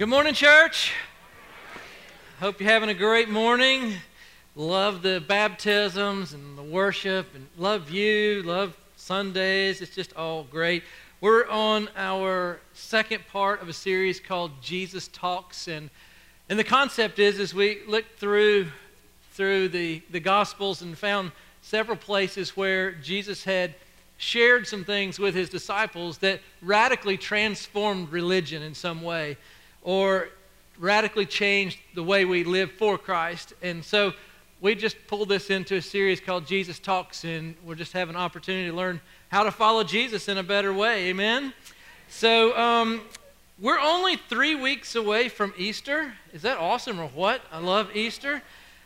Good morning, church. Hope you're having a great morning. Love the baptisms and the worship, and love you, love Sundays. It's just all great. We're on our second part of a series called Jesus Talks, and the concept is as we looked through the Gospels and found several places where Jesus had shared some things with his disciples that radically transformed religion in some way, or radically changed the way we live for Christ. And so we just pulled this into a series called Jesus Talks, and we'll just have an opportunity to learn how to follow Jesus in a better way. Amen? So we're only 3 weeks away from Easter. Is that awesome or what? I love Easter.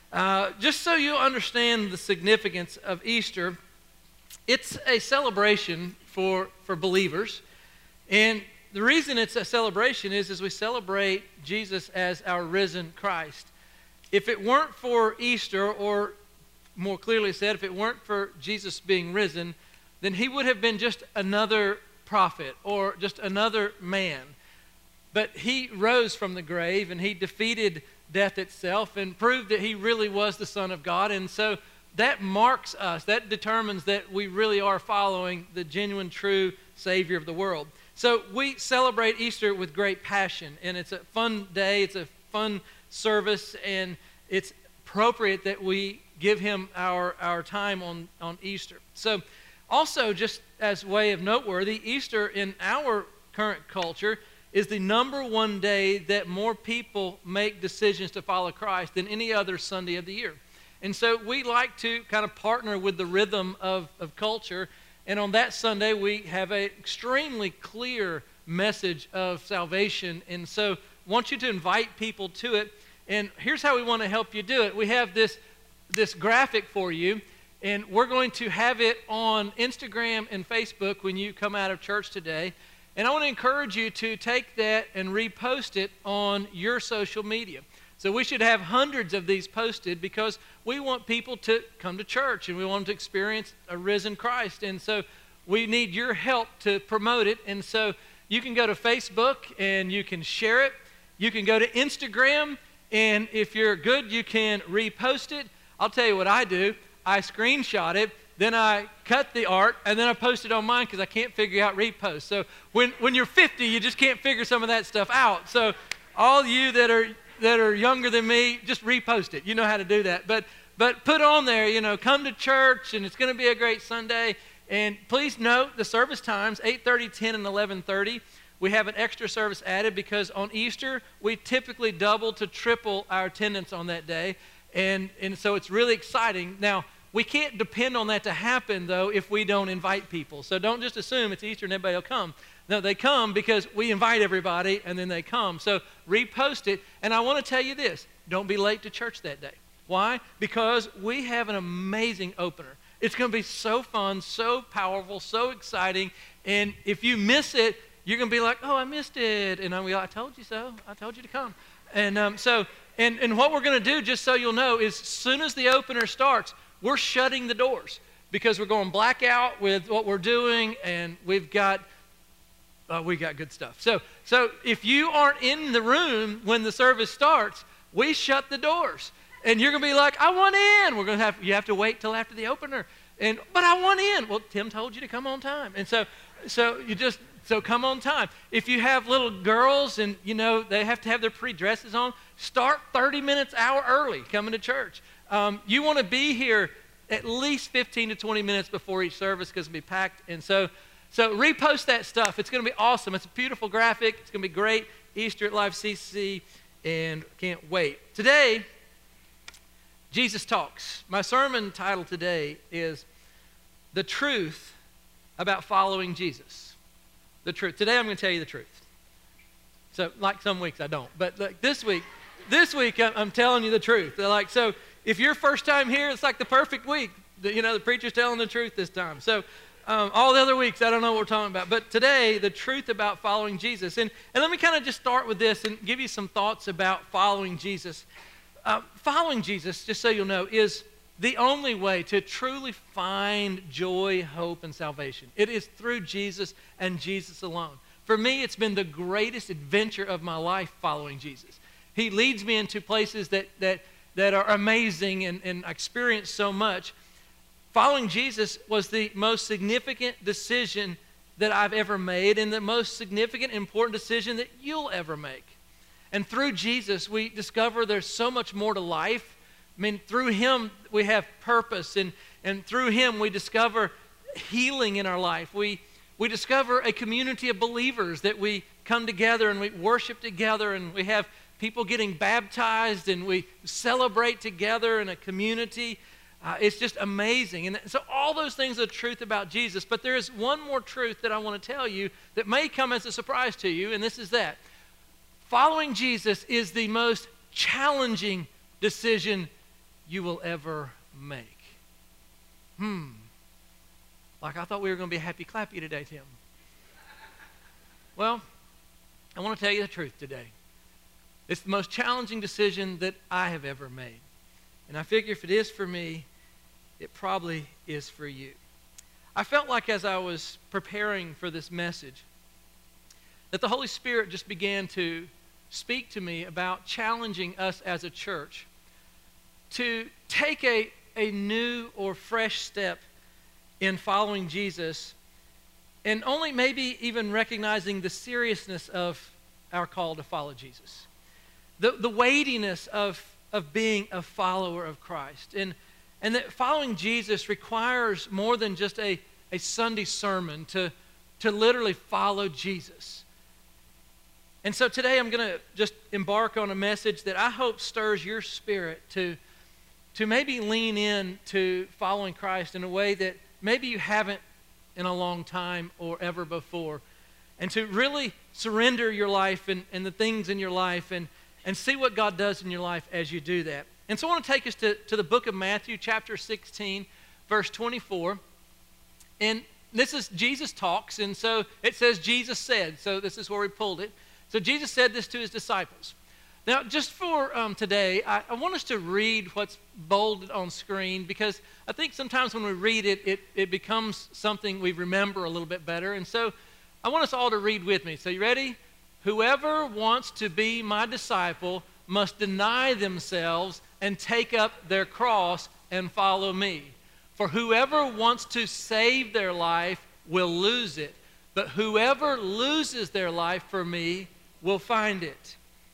Just so you understand the significance of Easter, it's a celebration for believers. And the reason it's a celebration is we celebrate Jesus as our risen Christ. If it weren't for Easter, or more clearly said, if it weren't for Jesus being risen, then he would have been just another prophet or just another man. But he rose from the grave and he defeated death itself and proved that he really was the Son of God. And so that marks us, that determines that we really are following the genuine, true Savior of the world. So we celebrate Easter with great passion, and it's a fun day, it's a fun service, and it's appropriate that we give him our time on Easter. So also, just as way of noteworthy, Easter in our current culture is the number one day that more people make decisions to follow Christ than any other Sunday of the year. And so we like to kind of partner with the rhythm of culture. And on that Sunday, we have an extremely clear message of salvation. And so I want you to invite people to it. And here's how we want to help you do it. We have this graphic for you, and we're going to have it on Instagram and Facebook when you come out of church today. And I want to encourage you to take that and repost it on your social media. So we should have hundreds of these posted because we want people to come to church and we want them to experience a risen Christ. And so we need your help to promote it. And so you can go to Facebook and you can share it. You can go to Instagram, and if you're good, you can repost it. I'll tell you what I do. I screenshot it, then I cut the art, and then I post it on mine because I can't figure out repost. So when you're 50, you just can't figure some of that stuff out. So all you that are younger than me, just repost it. You know how to do that. But put on there, come to church, and it's going to be a great Sunday. And please note the service times, 8:30, 10, and 11:30. We have an extra service added because on Easter, we typically double to triple our attendance on that day. And so it's really exciting. Now, we can't depend on that to happen, though, if we don't invite people. So don't just assume it's Easter and everybody will come. No, they come because we invite everybody, and then they come. So repost it. And I want to tell you this. Don't be late to church that day. Why? Because we have an amazing opener. It's going to be so fun, so powerful, so exciting. And if you miss it, you're going to be like, oh, I missed it. And I'm like, I told you so. I told you to come. And and what we're going to do, just so you'll know, is as soon as the opener starts, we're shutting the doors because we're going blackout with what we're doing, and we got good stuff. So if you aren't in the room when the service starts, we shut the doors. And you're going to be like, I want in. You have to wait till after the opener. But I want in. Well, Tim told you to come on time. And so come on time. If you have little girls and, they have to have their pre-dresses on, start 30 minutes, hour early coming to church. You want to be here at least 15 to 20 minutes before each service because it'll be packed. And so repost that stuff. It's going to be awesome. It's a beautiful graphic. It's going to be great. Easter at Live CC, and can't wait. Today, Jesus Talks. My sermon title today is The Truth About Following Jesus. The truth. Today I'm going to tell you the truth. So like some weeks I don't. But like this week I'm telling you the truth. So if you're first time here, it's like the perfect week. The preacher's telling the truth this time. So all the other weeks, I don't know what we're talking about. But today, the truth about following Jesus. And let me kind of just start with this and give you some thoughts about following Jesus. Following Jesus, just so you'll know, is the only way to truly find joy, hope, and salvation. It is through Jesus and Jesus alone. For me, it's been the greatest adventure of my life following Jesus. He leads me into places that are amazing and I experience so much. Following Jesus was the most significant decision that I've ever made and the most significant, important decision that you'll ever make. And through Jesus, we discover there's so much more to life. I mean, through Him, we have purpose, and through Him, we discover healing in our life. We discover a community of believers that we come together and we worship together, and we have people getting baptized, and we celebrate together in a community. It's just amazing. And so all those things are the truth about Jesus, but there is one more truth that I want to tell you that may come as a surprise to you, and this is that. Following Jesus is the most challenging decision you will ever make. Like I thought we were going to be happy clappy today, Tim. Well, I want to tell you the truth today. It's the most challenging decision that I have ever made. And I figure if it is for me, it probably is for you. I felt like as I was preparing for this message, that the Holy Spirit just began to speak to me about challenging us as a church to take a new or fresh step in following Jesus, and only maybe even recognizing the seriousness of our call to follow Jesus. The weightiness of being a follower of Christ. And that following Jesus requires more than just a Sunday sermon to literally follow Jesus. And so today I'm going to just embark on a message that I hope stirs your spirit to maybe lean in to following Christ in a way that maybe you haven't in a long time or ever before. And to really surrender your life and the things in your life and see what God does in your life as you do that. And so I want to take us to the book of Matthew, chapter 16, verse 24. And this is Jesus talks, and so it says Jesus said. So this is where we pulled it. So Jesus said this to his disciples. Now, just for today, I want us to read what's bolded on screen, because I think sometimes when we read it, it becomes something we remember a little bit better. And so I want us all to read with me. So you ready? Whoever wants to be my disciple must deny themselves and take up their cross and follow me. For whoever wants to save their life will lose it, but whoever loses their life for me will find it.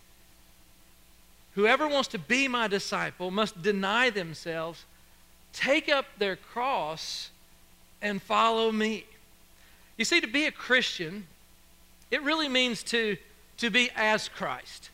Whoever wants to be my disciple must deny themselves, take up their cross, and follow me. You see, to be a Christian, it really means to be as Christ,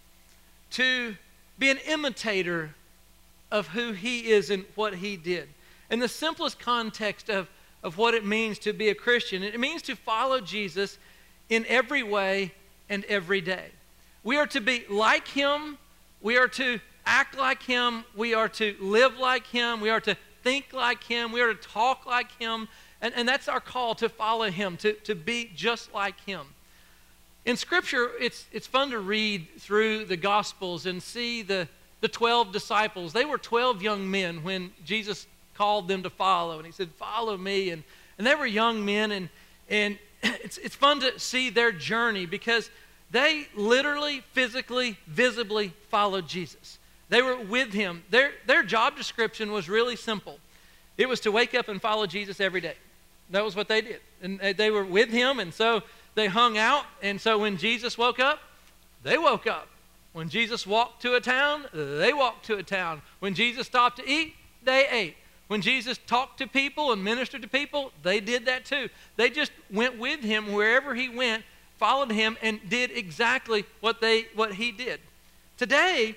to be an imitator of who He is and what He did. In the simplest context of what it means to be a Christian, it means to follow Jesus in every way and every day. We are to be like Him. We are to act like Him. We are to live like Him. We are to think like Him. We are to talk like Him. And that's our call, to follow Him, to be just like Him. In Scripture, it's fun to read through the Gospels and see the 12 disciples. They were 12 young men when Jesus called them to follow. And He said, follow me. And they were young men. And it's fun to see their journey, because they literally, physically, visibly followed Jesus. They were with Him. Their job description was really simple. It was to wake up and follow Jesus every day. That was what they did. And they were with Him, and so they hung out. And so when Jesus woke up, they woke up. When Jesus walked to a town, they walked to a town. When Jesus stopped to eat, they ate. When Jesus talked to people and ministered to people, they did that too. They just went with Him wherever He went, followed Him, and did exactly what He did. Today,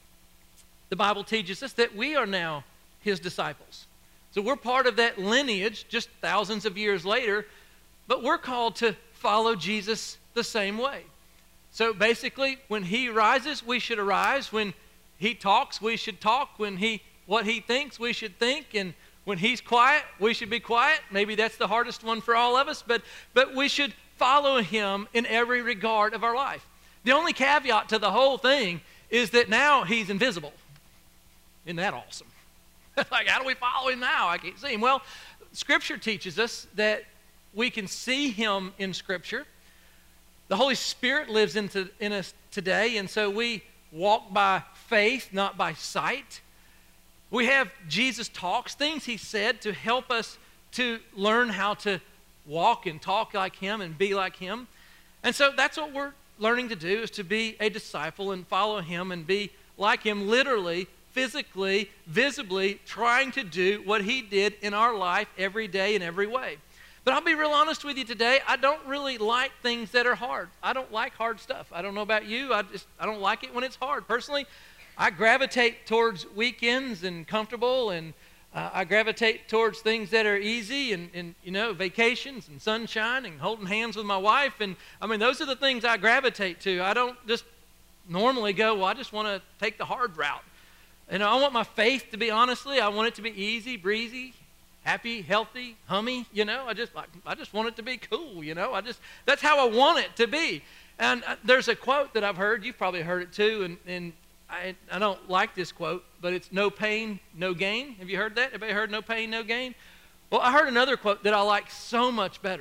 the Bible teaches us that we are now His disciples. So we're part of that lineage just thousands of years later, but we're called to follow Jesus the same way. So basically, when He rises, we should arise. When He talks, we should talk. What He thinks, we should think. And when He's quiet, we should be quiet. Maybe that's the hardest one for all of us, but we should follow Him in every regard of our life. The only caveat to the whole thing is that now He's invisible. Isn't that awesome? Like, how do we follow Him now? I can't see Him. Well, Scripture teaches us that we can see Him in Scripture. The Holy Spirit lives in us today, and so we walk by faith, not by sight. We have Jesus talks, things he said to help us to learn how to walk and talk like him and be like him. And so that's what we're learning to do, is to be a disciple and follow him and be like him, literally, physically, visibly trying to do what he did in our life every day in every way. But I'll be real honest with you today, I don't really like things that are hard. I don't like hard stuff. I don't know about you, I don't like it when it's hard. Personally, I gravitate towards weekends and comfortable, and I gravitate towards things that are easy and vacations and sunshine and holding hands with my wife. And I mean, those are the things I gravitate to. I don't just normally go, well, I just want to take the hard route. And I want my faith to be, honestly, I want it to be easy, breezy, happy, healthy, hummy, I just want it to be cool, that's how I want it to be. And there's a quote that I've heard, you've probably heard it too, and I don't like this quote, but it's no pain, no gain. Have you heard that? Everybody heard no pain, no gain? Well, I heard another quote that I like so much better.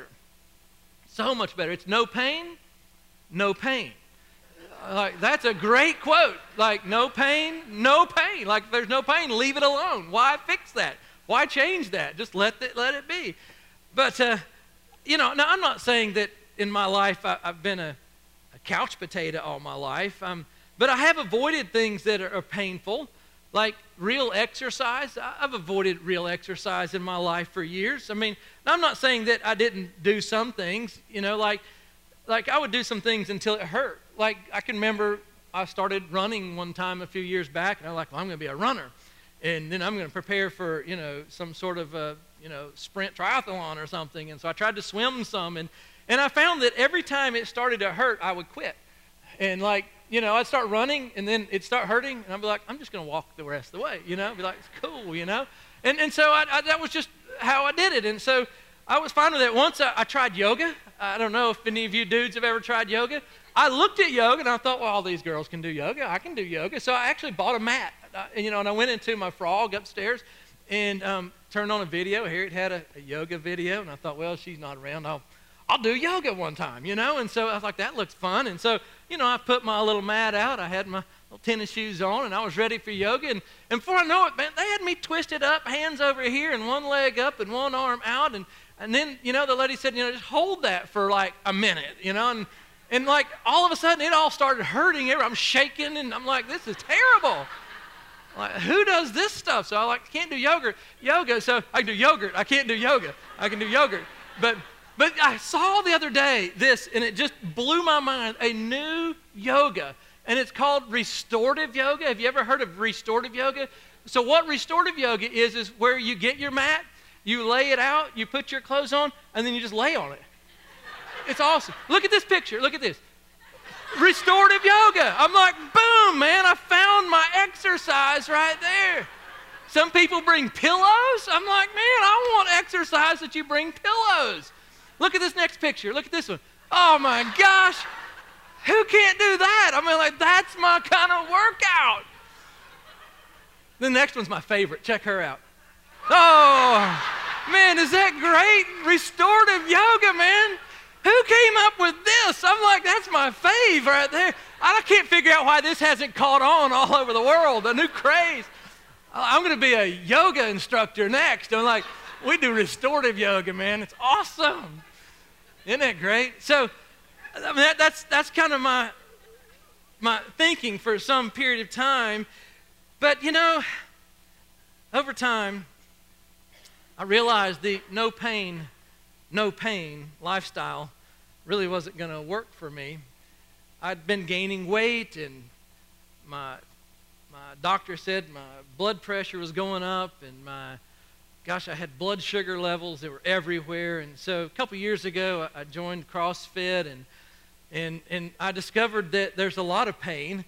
So much better. It's no pain, no pain. Like, that's a great quote. Like, no pain, no pain. Like, if there's no pain, leave it alone. Why fix that? Why change that? Just let it be. But, now I'm not saying that in my life I've been a couch potato all my life. But I have avoided things that are painful, like real exercise. I've avoided real exercise in my life for years. I mean, I'm not saying that I didn't do some things, like I would do some things until it hurt. Like, I can remember I started running one time a few years back, and I'm like, well, I'm going to be a runner. And then I'm going to prepare for, some sort of, sprint triathlon or something. And so I tried to swim some, and I found that every time it started to hurt, I would quit. And I'd start running, and then it'd start hurting, and I'd be like, I'm just going to walk the rest of the way, be like, it's cool, And so that was just how I did it. And so I was fine with it. Once I tried yoga. I don't know if any of you dudes have ever tried yoga. I looked at yoga, and I thought, well, all these girls can do yoga. I can do yoga. So I actually bought a mat, and I went into my frog upstairs and turned on a video. Here it had a yoga video, and I thought, well, she's not around. I'll do yoga one time, And so I was like, that looks fun. And so, I put my little mat out. I had my little tennis shoes on, and I was ready for yoga. And before I know it, man, they had me twisted up, hands over here, and one leg up and one arm out. And then, the lady said, just hold that for like a minute, and like all of a sudden it all started hurting. I'm shaking, and I'm like, this is terrible. Like, who does this stuff? So I can't do yoga. So I can do yogurt. I can't do yoga. I can do yogurt. But I saw the other day this, and it just blew my mind, a new yoga, and it's called restorative yoga. Have you ever heard of restorative yoga? So what restorative yoga is where you get your mat, you lay it out, you put your clothes on, and then you just lay on it. It's awesome. Look at this picture. Look at this. Restorative yoga. I'm like, boom, man, I found my exercise right there. Some people bring pillows. I'm like, man, I want exercise that you bring pillows. Look at this next picture. Look at this one. Oh, my gosh. Who can't do that? I mean, like, that's my kind of workout. The next one's my favorite. Check her out. Oh, man, is that great? Restorative yoga, man. Who came up with this? I'm like, that's my fave right there. I can't figure out why this hasn't caught on all over the world, a new craze. I'm going to be a yoga instructor next. I'm like, we do restorative yoga, man. It's awesome. Isn't that great? So I mean, that's kind of my thinking for some period of time. But, over time, I realized the no pain lifestyle really wasn't going to work for me. I'd been gaining weight, and my doctor said my blood pressure was going up, and I had blood sugar levels that were everywhere. And so a couple years ago, I joined CrossFit, and I discovered that there's a lot of pain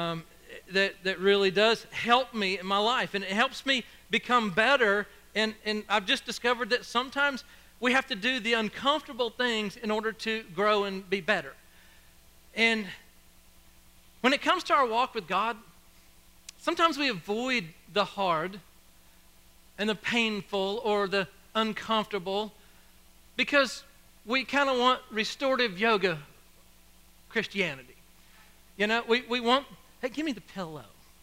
that really does help me in my life, and it helps me become better. And I've just discovered that sometimes we have to do the uncomfortable things in order to grow and be better. And when it comes to our walk with God, sometimes we avoid the hard and the painful or the uncomfortable because we kind of want restorative yoga Christianity. You know, we want, hey, give me the pillow.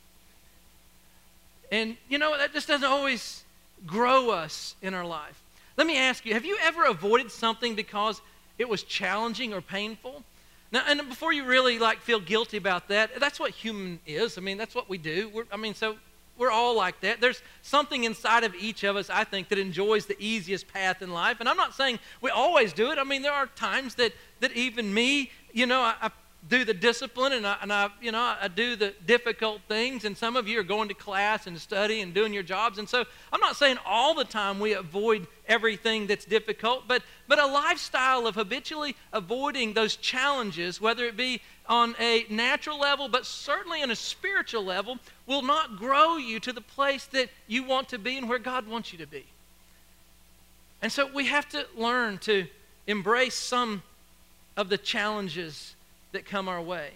And, you know, that just doesn't always grow us in our life. Let me ask you, have you ever avoided something because it was challenging or painful? Now, and before you really feel guilty about that, that's what human is. I mean, that's what we do. So we're all like that. There's something inside of each of us, I think, that enjoys the easiest path in life. And I'm not saying we always do it. I mean, there are times that even me, you know, I do the discipline and I do the difficult things. And some of you are going to class and study and doing your jobs. And so I'm not saying all the time we avoid everything that's difficult, but a lifestyle of habitually avoiding those challenges, whether it be on a natural level, but certainly on a spiritual level, will not grow you to the place that you want to be and where God wants you to be. And so we have to learn to embrace some of the challenges that come our way.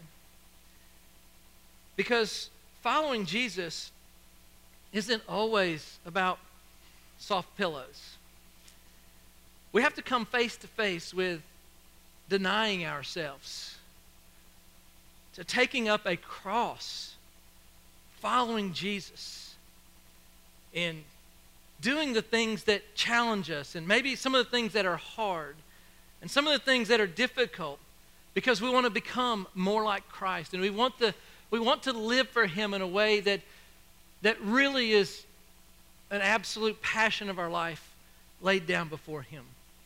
Because following Jesus isn't always about soft pillows. We have to come face to face with denying ourselves, to taking up a cross, following Jesus, and doing the things that challenge us, and maybe some of the things that are hard, and some of the things that are difficult, because we want to become more like Christ, and we want to live for Him in a way that really is an absolute passion of our life laid down before Him.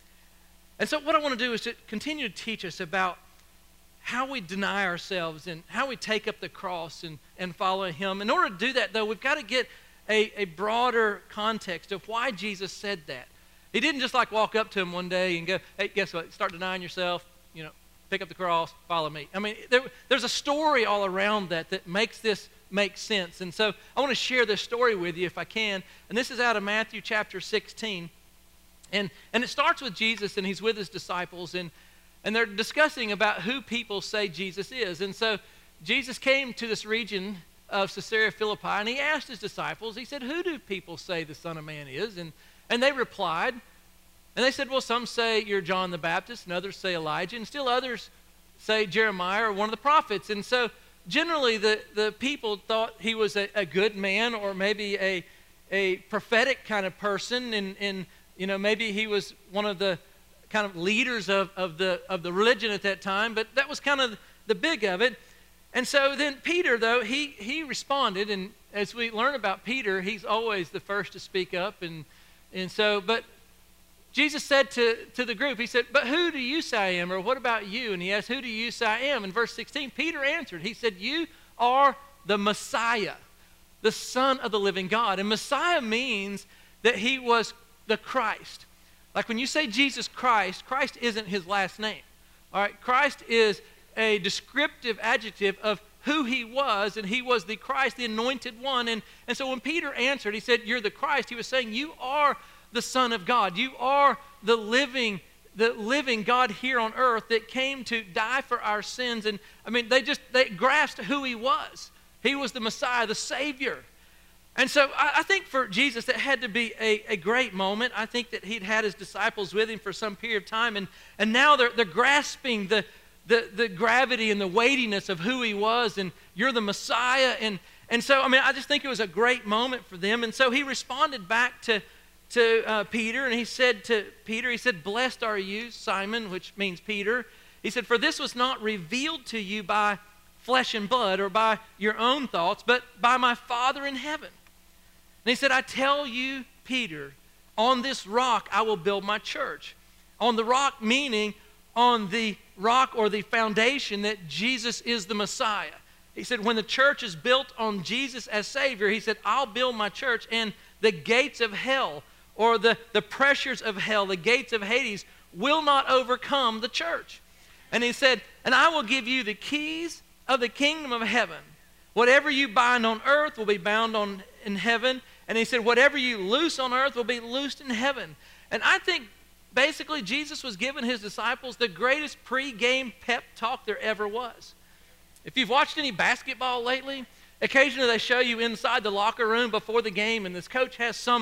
And so what I want to do is to continue to teach us about how we deny ourselves and how we take up the cross and follow Him. In order to do that, though, we've got to get a broader context of why Jesus said that. He didn't just walk up to him one day and go, hey, guess what? Start denying yourself, pick up the cross, follow me. I mean, there's a story all around that makes this make sense. And so I want to share this story with you if I can. And this is out of Matthew chapter 16. And it starts with Jesus, and He's with His disciples, and they're discussing about who people say Jesus is. And so Jesus came to this region of Caesarea Philippi, and He asked His disciples, He said, who do people say the Son of Man is? And they replied, and they said, well, some say you're John the Baptist, and others say Elijah, and still others say Jeremiah or one of the prophets. And so generally the people thought He was a good man, or maybe a prophetic kind of person, and maybe He was one of the kind of leaders of the religion at that time, but that was kind of the big of it. And so then Peter, though, he responded, and as we learn about Peter, he's always the first to speak up, but Jesus said to the group, He said, but who do you say I am, or what about you? And He asked, who do you say I am? In verse 16, Peter answered, he said, you are the Messiah, the Son of the living God. And Messiah means that He was the Christ. Like when you say Jesus Christ, Christ isn't His last name. All right, Christ is a descriptive adjective of who He was, and He was the Christ, the anointed one. And so when Peter answered, he said, you're the Christ. He was saying, you are the Son of God. You are the living God here on earth that came to die for our sins. And I mean, they grasped who He was. He was the Messiah, the Savior. And so I think for Jesus, that had to be a great moment. I think that He'd had His disciples with Him for some period of time, and now they're grasping the gravity and the weightiness of who He was, and you're the Messiah. And so, I mean, I just think it was a great moment for them. And so He responded back to Peter, and He said to Peter, He said, blessed are you, Simon, which means Peter. He said, for this was not revealed to you by flesh and blood or by your own thoughts, but by my Father in heaven. And He said, I tell you, Peter, on this rock I will build my church. On the rock meaning on the rock or the foundation that Jesus is the Messiah. He said, when the church is built on Jesus as Savior, He said, I'll build my church, and the gates of hell, or the pressures of hell, the gates of Hades, will not overcome the church. And He said, and I will give you the keys of the kingdom of heaven. Whatever you bind on earth will be bound in heaven. And He said, whatever you loose on earth will be loosed in heaven. And I think basically Jesus was giving His disciples the greatest pre-game pep talk there ever was. If you've watched any basketball lately, occasionally they show you inside the locker room before the game, and this coach has some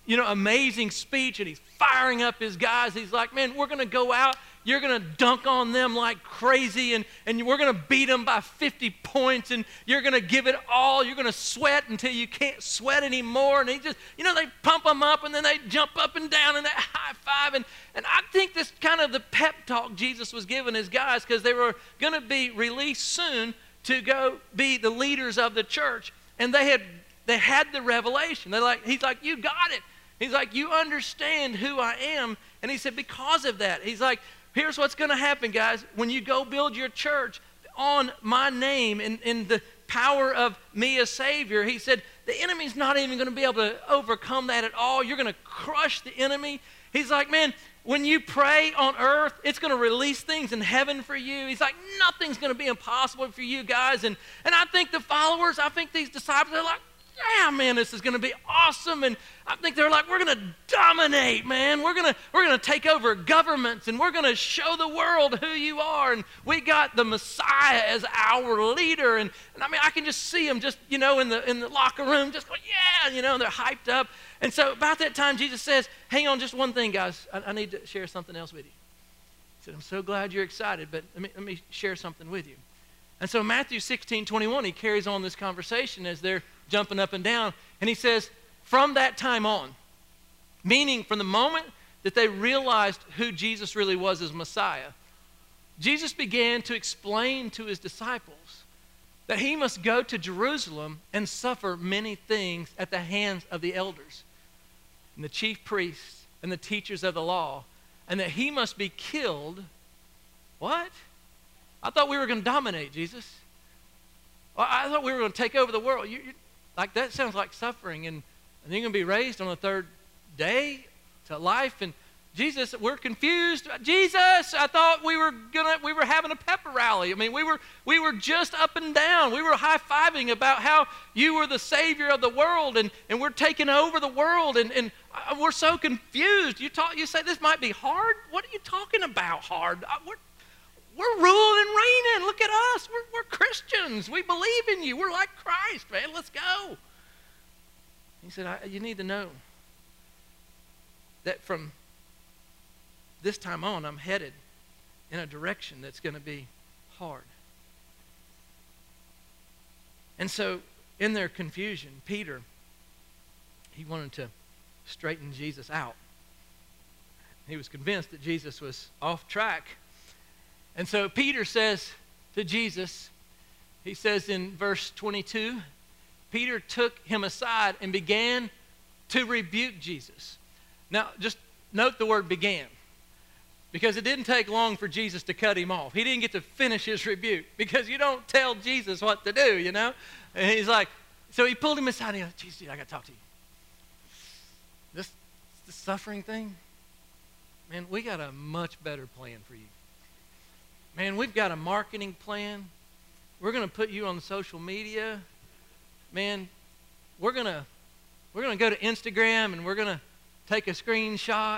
amazing speech, and he's firing up his guys. He's like, man, we're going to go out. You're going to dunk on them like crazy, and we're going to beat them by 50 points, and you're going to give it all. You're going to sweat until you can't sweat anymore. And he just, they pump them up, and then they jump up and down, and that high five. And I think this kind of the pep talk Jesus was giving his guys, because they were going to be released soon to go be the leaders of the church. And they had the revelation. He's like, you got it. He's like, you understand who I am. And he said, because of that, he's like, here's what's going to happen, guys. When you go build your church on my name and in the power of me as Savior, he said, the enemy's not even going to be able to overcome that at all. You're going to crush the enemy. He's like, man, when you pray on earth, it's going to release things in heaven for you. He's like, nothing's going to be impossible for you guys. And I think the followers, I think these disciples are like, yeah, man, this is going to be awesome. And I think they're like, we're going to dominate, man. We're going to take over governments, and we're going to show the world who you are. And we got the Messiah as our leader. And I mean, I can just see them just, in the locker room, just going, yeah, and they're hyped up. And so about that time, Jesus says, hang on just one thing, guys. I need to share something else with you. He said, I'm so glad you're excited, but let me share something with you. And so Matthew 16:21, he carries on this conversation as they're jumping up and down. And he says, from that time on, meaning from the moment that they realized who Jesus really was as Messiah, Jesus began to explain to his disciples that he must go to Jerusalem and suffer many things at the hands of the elders and the chief priests and the teachers of the law, and that he must be killed. What? I thought we were going to dominate, Jesus. I thought we were going to take over the world. Like, that sounds like suffering, and you're going to be raised on the third day to life. And Jesus, we're confused. Jesus, I thought we were having a pep rally. I mean, we were just up and down. We were high-fiving about how you were the Savior of the world, and we're taking over the world, and we're so confused. You say this might be hard? What are you talking about, hard? We're ruling and reigning. Look at us. We're Christians. We believe in you. We're like Christ, man. Let's go. He said, you need to know that from this time on, I'm headed in a direction that's going to be hard. And so in their confusion, Peter, he wanted to straighten Jesus out. He was convinced that Jesus was off track. And so Peter says to Jesus, he says in verse 22, Peter took him aside and began to rebuke Jesus. Now, just note the word began, because it didn't take long for Jesus to cut him off. He didn't get to finish his rebuke, because you don't tell Jesus what to do, And he's like, so he pulled him aside and he goes, Jesus, I got to talk to you. This suffering thing, man, we got a much better plan for you. Man, we've got a marketing plan. We're going to put you on social media. Man, we're going to go to Instagram, and we're going to take a screenshot.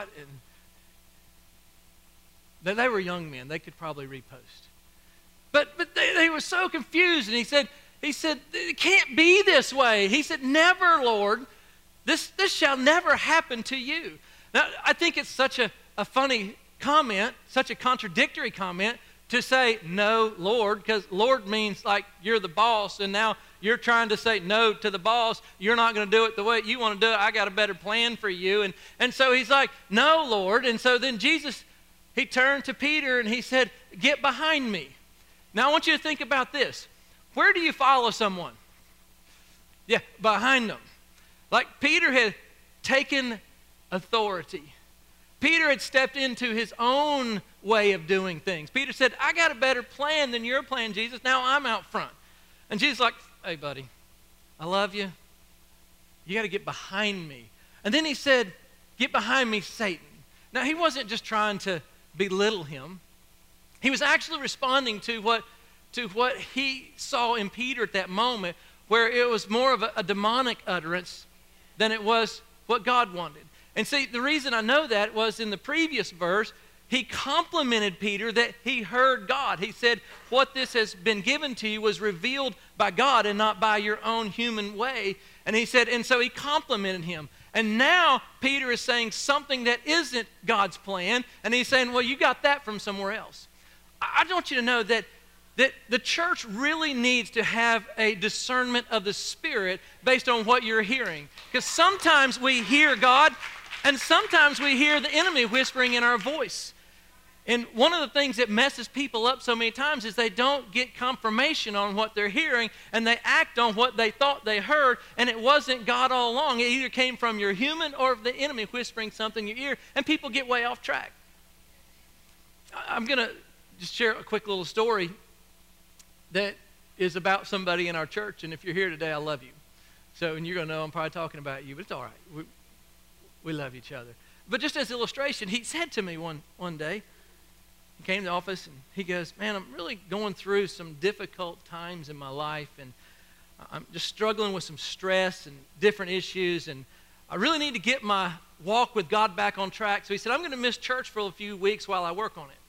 And they were young men. They could probably repost. But they were so confused. And he said, it can't be this way. He said, never, Lord. This shall never happen to you. Now, I think it's such a funny comment, such a contradictory comment, to say, no, Lord, because Lord means like you're the boss, and now you're trying to say no to the boss. You're not going to do it the way you want to do it. I got a better plan for you. And so he's like, no, Lord. And so then Jesus, he turned to Peter and he said, get behind me. Now I want you to think about this. Where do you follow someone? Yeah, behind them. Like Peter had taken authority. Peter had stepped into his own way of doing things. Peter said, I got a better plan than your plan, Jesus. Now I'm out front. And Jesus is like, hey, buddy, I love you. You got to get behind me. And then he said, get behind me, Satan. Now, he wasn't just trying to belittle him. He was actually responding to what he saw in Peter at that moment, where it was more of a demonic utterance than it was what God wanted. And see, the reason I know that was in the previous verse, he complimented Peter that he heard God. He said, what this has been given to you was revealed by God and not by your own human way. And he said, and so he complimented him. And now Peter is saying something that isn't God's plan, and he's saying, well, you got that from somewhere else. I want you to know that the church really needs to have a discernment of the Spirit based on what you're hearing. Because sometimes we hear God, and sometimes we hear the enemy whispering in our voice. And one of the things that messes people up so many times is they don't get confirmation on what they're hearing, and they act on what they thought they heard, and it wasn't God all along. It either came from your human or the enemy whispering something in your ear, and people get way off track. I'm going to just share a quick little story that is about somebody in our church, and if you're here today, I love you. So, and you're going to know I'm probably talking about you, but it's all right. We love each other. But just as illustration, he said to me one day, he came to the office and he goes, man, I'm really going through some difficult times in my life, and I'm just struggling with some stress and different issues, and I really need to get my walk with God back on track. So he said, I'm going to miss church for a few weeks while I work on it.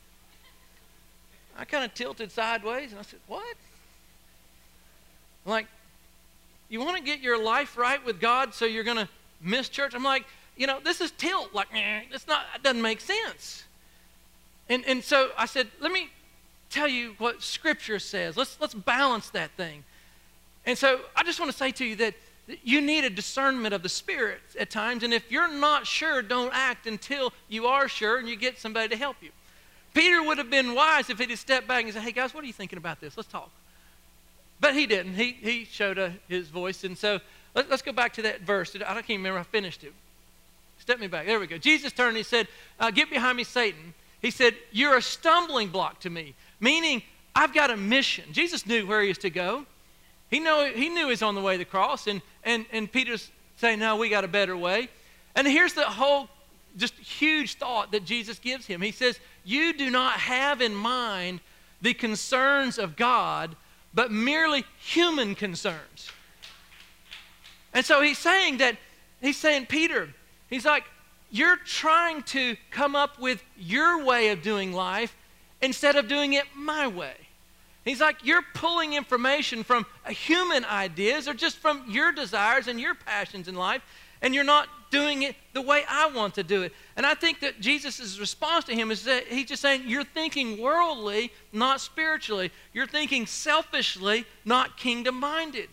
I kind of tilted sideways and I said, what? I'm like, you want to get your life right with God so you're going to miss church? I'm like, this is tilt. Like, it doesn't make sense. And so I said, let me tell you what Scripture says. Let's balance that thing. And so I just want to say to you that you need a discernment of the Spirit at times. And if you're not sure, don't act until you are sure and you get somebody to help you. Peter would have been wise if he'd have stepped back and said, hey, guys, what are you thinking about this? Let's talk. But he didn't. He showed his voice. And so let's go back to that verse. I can't remember. I finished it. Step me back. There we go. Jesus turned and he said, get behind me, Satan. He said, you're a stumbling block to me, meaning I've got a mission. Jesus knew where he was to go. He knew he's on the way to the cross, and Peter's saying, no, we got a better way. And here's the whole just huge thought that Jesus gives him. He says, you do not have in mind the concerns of God, but merely human concerns. And so he's saying, Peter, he's like, you're trying to come up with your way of doing life instead of doing it my way. He's like, you're pulling information from human ideas or just from your desires and your passions in life, and you're not doing it the way I want to do it. And I think that Jesus' response to him is that he's just saying, you're thinking worldly, not spiritually. You're thinking selfishly, not kingdom-minded.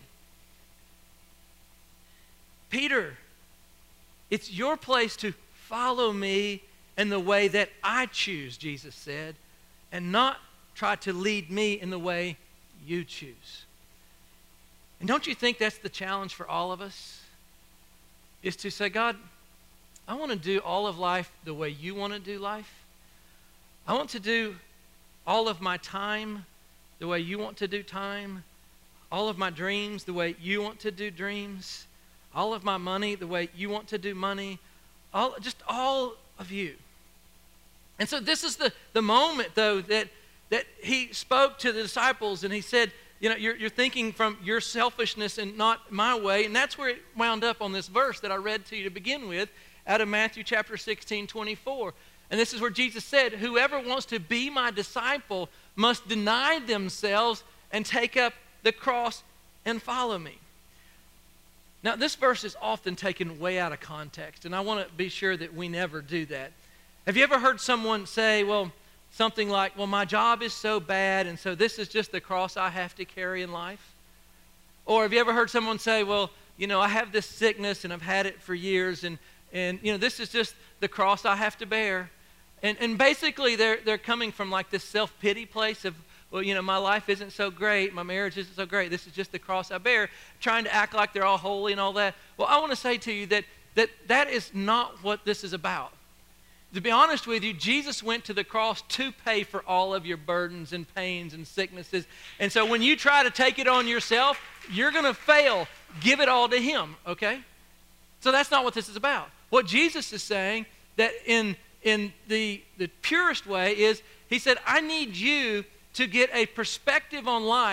Peter, it's your place to follow me in the way that I choose, Jesus said, and not try to lead me in the way you choose. And don't you think that's the challenge for all of us? Is to say, God, I want to do all of life the way you want to do life. I want to do all of my time the way you want to do time. All of my dreams the way you want to do dreams. All of my money the way you want to do money. Just all of you. And so this is the moment, though, that he spoke to the disciples, and he said, you're thinking from your selfishness and not my way. And that's where it wound up on this verse that I read to you to begin with, out of Matthew chapter 16:24. And this is where Jesus said, whoever wants to be my disciple must deny themselves and take up the cross and follow me. Now, this verse is often taken way out of context, and I want to be sure that we never do that. Have you ever heard someone say, something like, my job is so bad, and so this is just the cross I have to carry in life? Or have you ever heard someone say, I have this sickness, and I've had it for years, and this is just the cross I have to bear. And basically, they're coming from like this self-pity place of, my life isn't so great, my marriage isn't so great, this is just the cross I bear, trying to act like they're all holy and all that. Well, I want to say to you that is not what this is about. To be honest with you, Jesus went to the cross to pay for all of your burdens and pains and sicknesses. And so when you try to take it on yourself, you're going to fail. Give it all to him, okay? So that's not what this is about. What Jesus is saying, that in the purest way, is he said, I need you to get a perspective on life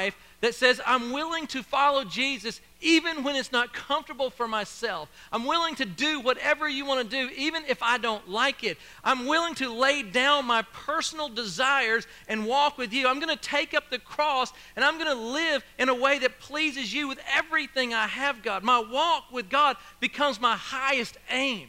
that says, I'm willing to follow Jesus even when it's not comfortable for myself. I'm willing to do whatever you want to do, even if I don't like it. I'm willing to lay down my personal desires and walk with you. I'm going to take up the cross, and I'm going to live in a way that pleases you with everything I have, God. My walk with God becomes my highest aim.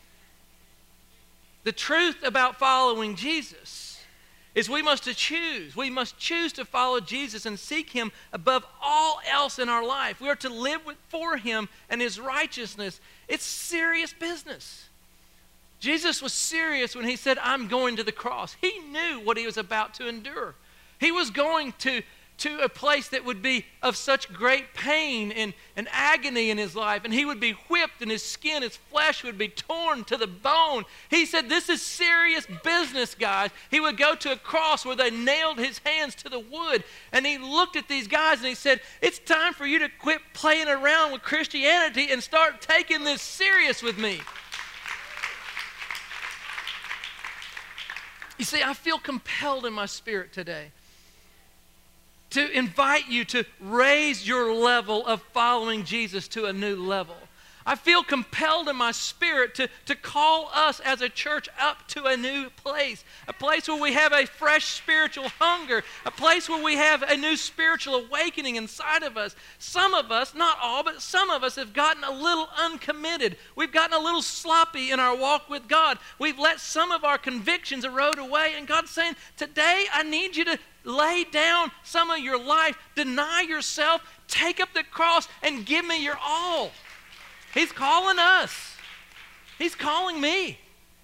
The truth about following Jesus is we must choose. We must choose to follow Jesus and seek Him above all else in our life. We are to live for Him and His righteousness. It's serious business. Jesus was serious when He said, I'm going to the cross. He knew what He was about to endure. He was going to a place that would be of such great pain and agony in His life. And He would be whipped, and His skin, His flesh would be torn to the bone. He said, this is serious business, guys. He would go to a cross where they nailed His hands to the wood. And He looked at these guys and He said, it's time for you to quit playing around with Christianity and start taking this serious with me. You see, I feel compelled in my spirit today to invite you to raise your level of following Jesus to a new level. I feel compelled in my spirit to call us as a church up to a new place, a place where we have a fresh spiritual hunger, a place where we have a new spiritual awakening inside of us. Some of us, not all, but some of us have gotten a little uncommitted. We've gotten a little sloppy in our walk with God. We've let some of our convictions erode away, and God's saying, today I need you to lay down some of your life, deny yourself, take up the cross, and give me your all. He's calling us. He's calling me.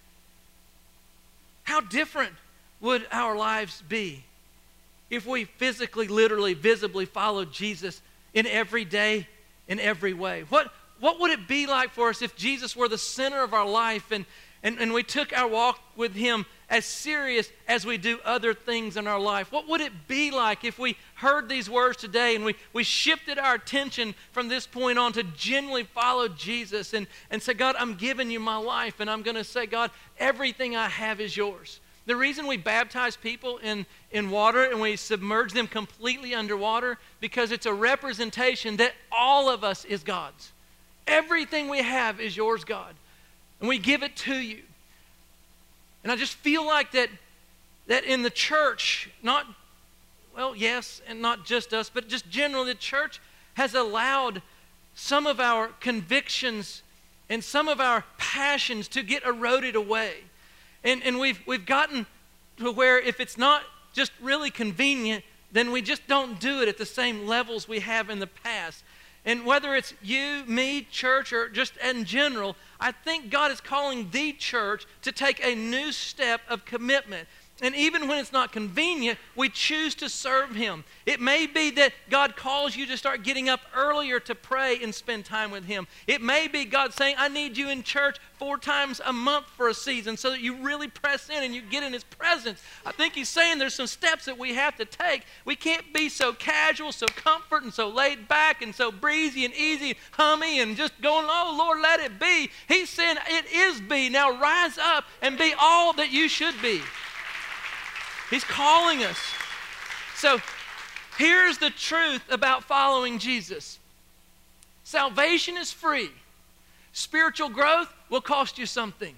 How different would our lives be if we physically, literally, visibly followed Jesus in every day, in every way? What would it be like for us if Jesus were the center of our life and we took our walk with Him as serious as we do other things in our life? What would it be like if we heard these words today and we shifted our attention from this point on to genuinely follow Jesus and say, God, I'm giving you my life, and I'm going to say, God, everything I have is yours. The reason we baptize people in water and we submerge them completely underwater, because it's a representation that all of us is God's. Everything we have is yours, God, and we give it to you. And I just feel like that in the church, yes, and not just us, but just generally, the church has allowed some of our convictions and some of our passions to get eroded away. And we've gotten to where if it's not just really convenient, then we just don't do it at the same levels we have in the past. And whether it's you, me, church, or just in general, I think God is calling the church to take a new step of commitment. And even when it's not convenient, we choose to serve Him. It may be that God calls you to start getting up earlier to pray and spend time with Him. It may be God saying, I need you in church 4 times a month for a season so that you really press in and you get in His presence. I think He's saying there's some steps that we have to take. We can't be so casual, so comfort, and so laid back, and so breezy and easy, hummy, and just going, oh, Lord, let it be. He's saying it is be. Now rise up and be all that you should be. He's calling us. So here's the truth about following Jesus. Salvation is free. Spiritual growth will cost you something.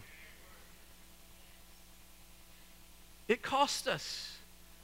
It costs us.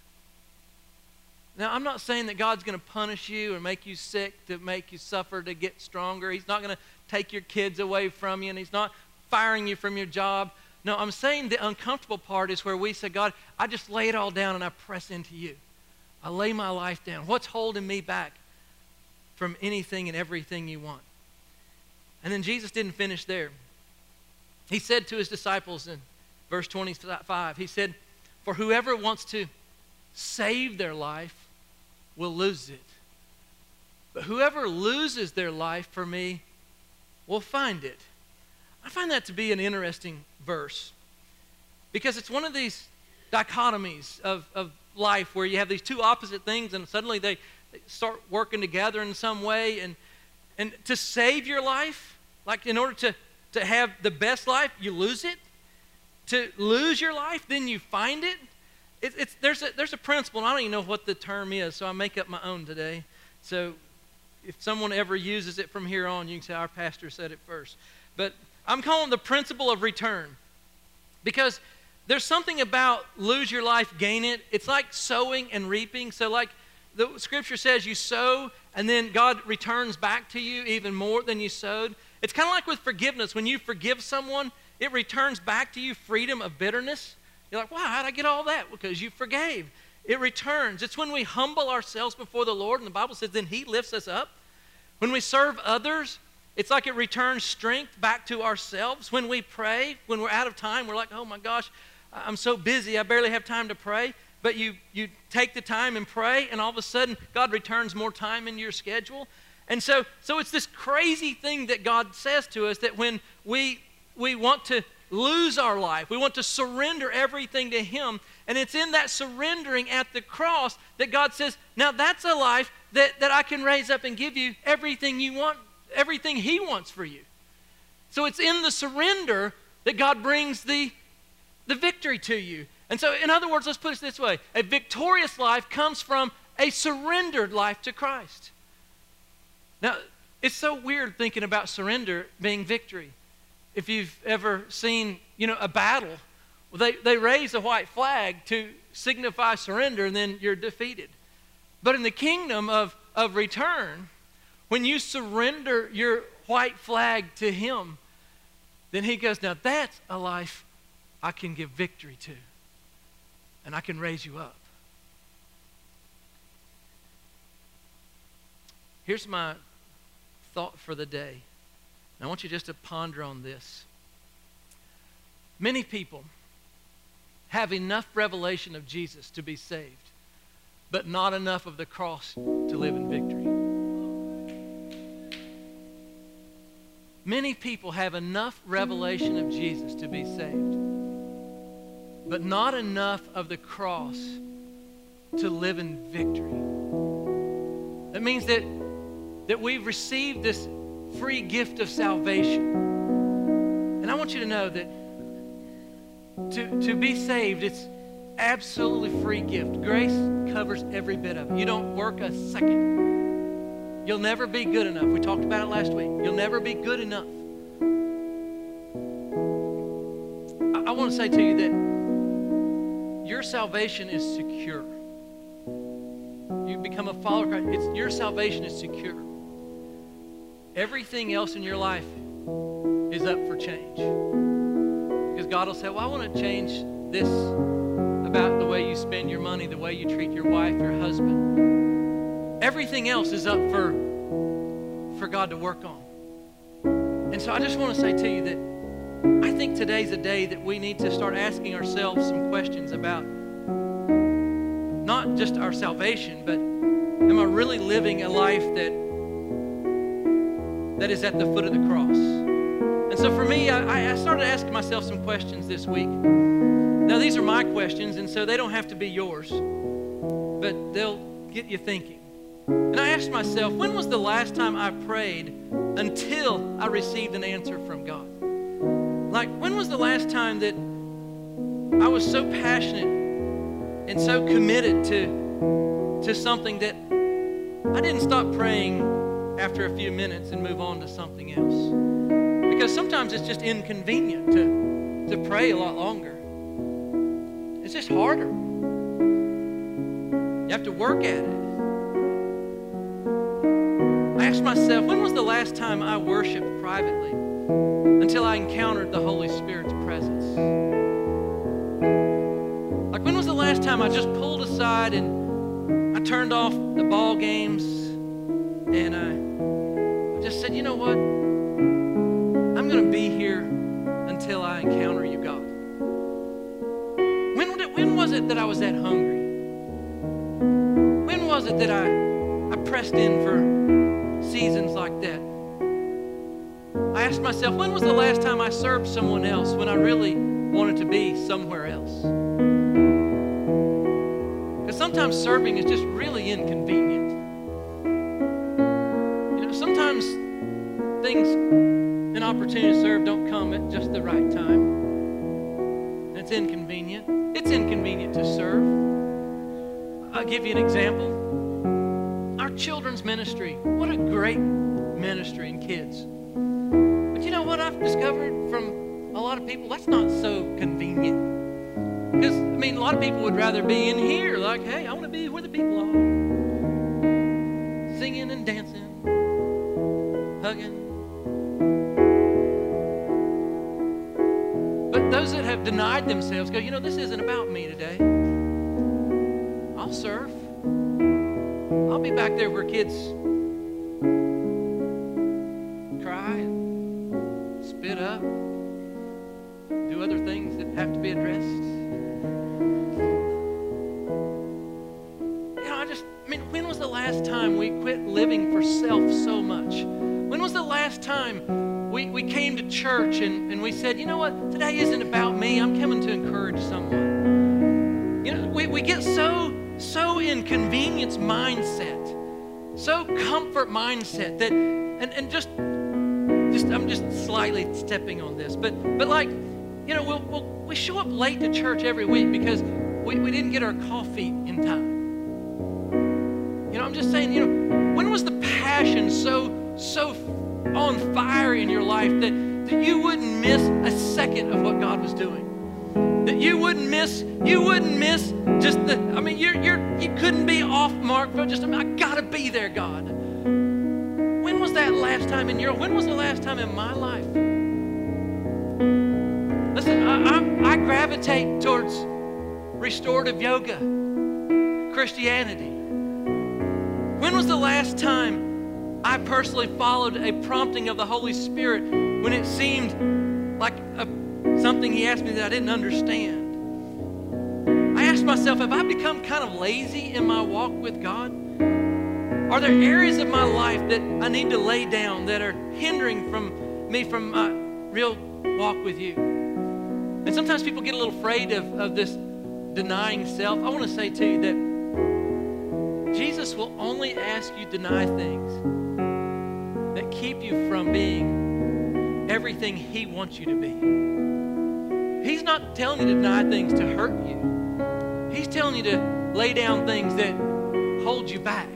Now, I'm not saying that God's going to punish you or make you sick to make you suffer to get stronger. He's not going to take your kids away from you, and He's not firing you from your job. No, I'm saying the uncomfortable part is where we say, God, I just lay it all down and I press into you. I lay my life down. What's holding me back from anything and everything you want? And then Jesus didn't finish there. He said to His disciples in verse 25, He said, for whoever wants to save their life will lose it. But whoever loses their life for me will find it. I find that to be an interesting verse because it's one of these dichotomies of life where you have these two opposite things and suddenly they start working together in some way. And to save your life, like in order to have the best life, you lose it. To lose your life, then you find it. There's a principle, and I don't even know what the term is, so I make up my own today. So if someone ever uses it from here on, you can say our pastor said it first. But I'm calling it the principle of return, because there's something about lose your life, gain it. It's like sowing and reaping. So like the scripture says, you sow and then God returns back to you even more than you sowed. It's kind of like with forgiveness. When you forgive someone, it returns back to you freedom of bitterness. You're like, wow, how'd I get all that? Because you forgave. It returns. It's when we humble ourselves before the Lord, and the Bible says then He lifts us up. When we serve others, it's like it returns strength back to ourselves. When we pray, when we're out of time, we're like, oh my gosh, I'm so busy, I barely have time to pray. But you take the time and pray, and all of a sudden, God returns more time into your schedule. And so it's this crazy thing that God says to us, that when we want to lose our life, we want to surrender everything to Him, and it's in that surrendering at the cross that God says, now that's a life that I can raise up and give you everything you want, everything He wants for you. So it's in the surrender that God brings the victory to you. And so, in other words, let's put it this way. A victorious life comes from a surrendered life to Christ. Now, it's so weird thinking about surrender being victory. If you've ever seen, a battle, well, they raise a white flag to signify surrender, and then you're defeated. But in the kingdom of return, when you surrender your white flag to Him, then He goes, now that's a life I can give victory to, and I can raise you up. Here's my thought for the day. And I want you just to ponder on this. Many people have enough revelation of Jesus to be saved, but not enough of the cross to live in victory. Many people have enough revelation of Jesus to be saved, but not enough of the cross to live in victory. That means that we've received this free gift of salvation. And I want you to know that to be saved, it's absolutely free gift. Grace covers every bit of it. You don't work a second. You'll never be good enough. We talked about it last week. You'll never be good enough. I want to say to you that your salvation is secure. You become a follower of Christ. Your salvation is secure. Everything else in your life is up for change. Because God will say, well, I want to change this about the way you spend your money, the way you treat your wife, your husband. Everything else is up for God to work on. And so I just want to say to you that I think today's a day that we need to start asking ourselves some questions about not just our salvation, but am I really living a life that is at the foot of the cross? And so for me, I started asking myself some questions this week. Now, these are my questions, and so they don't have to be yours, but they'll get you thinking. And I asked myself, when was the last time I prayed until I received an answer from God? Like, when was the last time that I was so passionate and so committed to something that I didn't stop praying after a few minutes and move on to something else? Because sometimes it's just inconvenient to pray a lot longer. It's just harder. You have to work at it. I asked myself, when was the last time I worshiped privately until I encountered the Holy Spirit's presence? Like, when was the last time I just pulled aside and I turned off the ball games and I just said, you know what? I'm going to be here until I encounter you, God. When was it that I was that hungry? When was it that I pressed in for seasons like that? I asked myself, when was the last time I served someone else when I really wanted to be somewhere else? Because sometimes serving is just really inconvenient. Sometimes things, an opportunity to serve don't come at just the right time. And it's inconvenient. It's inconvenient to serve. I'll give you an example. Our children's ministry. What a great ministry in kids. But you know what I've discovered from a lot of people? That's not so convenient. Because, I mean, a lot of people would rather be in here. Like, hey, I want to be where the people are. Singing and dancing, hugging. But those that have denied themselves go, you know, this isn't about me today. I'll serve. I'll be back there where kids cry and spit up, do other things that have to be addressed. You know, I mean, when was the last time we quit living for self so much? When was the last time we came to church and we said, you know what, today isn't about me, I'm coming to encourage someone. You know, we get so in convenience mindset, so comfort mindset that, and just I'm just slightly stepping on this, but like, you know, we show up late to church every week because we didn't get our coffee in time. You know, I'm just saying, you know, when was the passion so on fire in your life that you wouldn't miss a second of what God was doing? That you wouldn't miss just the, I mean, you couldn't be off mark for just, I gotta be there, God. When was that last time in when was the last time in my life? Listen, I gravitate towards restorative yoga, Christianity. When was the last time I personally followed a prompting of the Holy Spirit when it seemed like something He asked me that I didn't understand? I asked myself, have I become kind of lazy in my walk with God? Are there areas of my life that I need to lay down that are hindering me from my real walk with You? And sometimes people get a little afraid of this denying self. I want to say to you that Jesus will only ask you to deny things that keep you from being everything He wants you to be. He's not telling you to deny things to hurt you. He's telling you to lay down things that hold you back.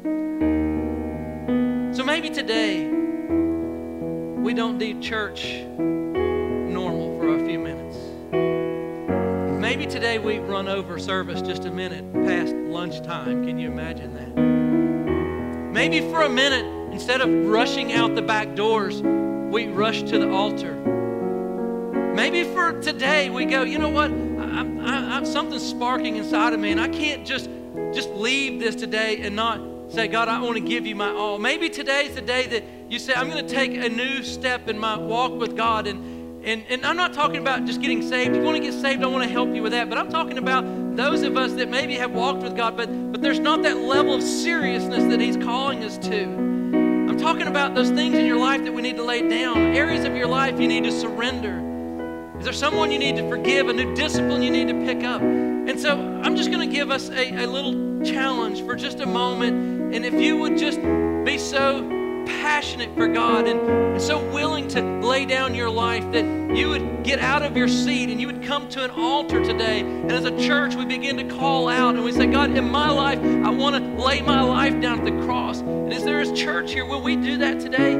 So maybe today we don't do church normal for a few minutes. Maybe today we run over service just a minute past lunchtime. Can you imagine that? Maybe for a minute, instead of rushing out the back doors, we rush to the altar. Maybe for today we go, you know what? I'm something's sparking inside of me, and I can't just leave this today and not say, God, I want to give You my all. Maybe today's the day that you say, I'm going to take a new step in my walk with God. And I'm not talking about just getting saved. If you want to get saved, I want to help you with that. But I'm talking about those of us that maybe have walked with God, but there's not that level of seriousness that He's calling us to. I'm talking about those things in your life that we need to lay down, areas of your life you need to surrender. Is there someone you need to forgive, a new discipline you need to pick up? And so I'm just going to give us a little challenge for just a moment. And if you would just be so passionate for God and so willing to lay down your life that you would get out of your seat and you would come to an altar today. And as a church, we begin to call out and we say, God, in my life, I want to lay my life down at the cross. And is there a church here? Will we do that today?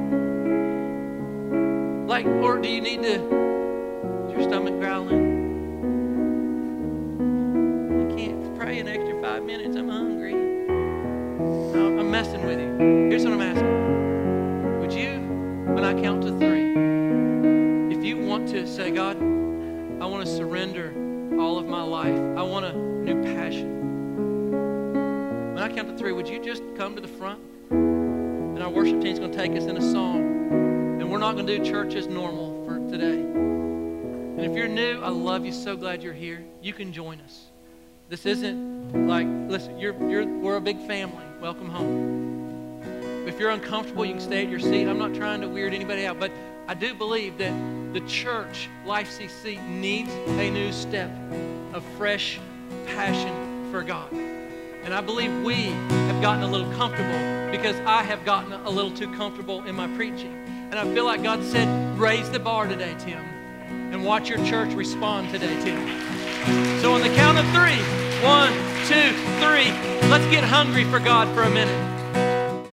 Like, or do you need to... your stomach growling? I can't pray an extra 5 minutes. I'm hungry. No, I'm messing with you. Here's what I'm asking. Would you, when I count to 3, if you want to say, God, I want to surrender all of my life. I want a new passion. When I count to 3, would you just come to the front? And our worship team's going to take us in a song. And we're not going to do church as normal for today. And if you're new, I love you. So glad you're here. You can join us. This isn't like, listen, we're a big family. Welcome home. If you're uncomfortable, you can stay at your seat. I'm not trying to weird anybody out, but I do believe that the church, Life CC, needs a new step of fresh passion for God. And I believe we have gotten a little comfortable because I have gotten a little too comfortable in my preaching. And I feel like God said, raise the bar today, Tim. And watch your church respond today, Tim. So on the count of 3, 1, 2, 3, let's get hungry for God for a minute.